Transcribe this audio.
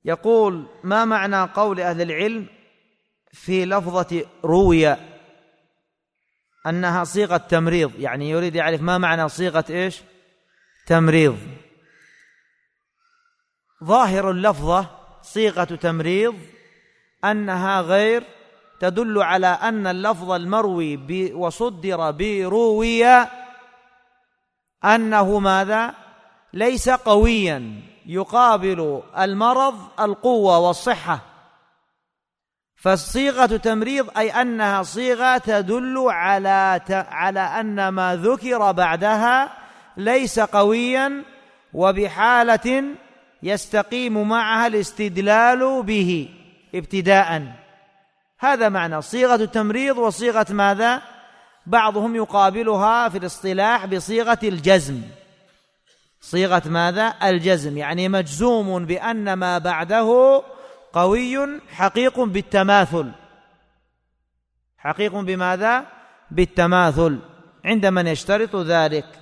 يقول: ما معنى قول أهل العلم في لفظة روي أنها صيغة تمريض؟ يعني يريد يعرف ما معنى صيغة إيش؟ تمريض. ظاهر اللفظة صيغة تمريض أنها غير تدل على أن اللفظ المروي وصدر بروي أنه ماذا؟ ليس قويا يقابل المرض القوة والصحة. فالصيغة تمريض أي أنها صيغة تدل على أن ما ذكر بعدها ليس قويا وبحالة يستقيم معها الاستدلال به ابتداء. هذا معنى صيغة التمريض. وصيغة ماذا؟ بعضهم يقابلها في الاصطلاح بصيغة الجزم. صيغة ماذا؟ الجزم، يعني مجزوم بأن ما بعده قوي حقيق بالتماثل. حقيق بماذا؟ بالتماثل، عند من يشترط ذلك.